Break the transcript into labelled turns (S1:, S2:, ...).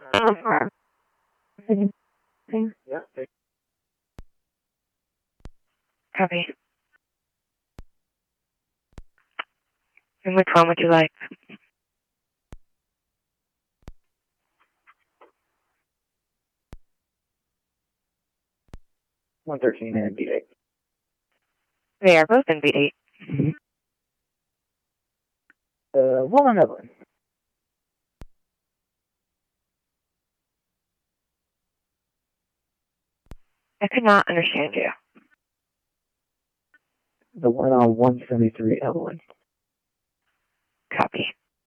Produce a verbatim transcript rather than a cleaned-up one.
S1: Yeah.
S2: Copy. And which one would you like?
S1: one thirteen and beat eight.
S2: They are both in beat eight.
S1: Uh, one on Evelyn.
S2: I could not understand you.
S1: The one on one seventy-three Evelyn.
S2: Copy.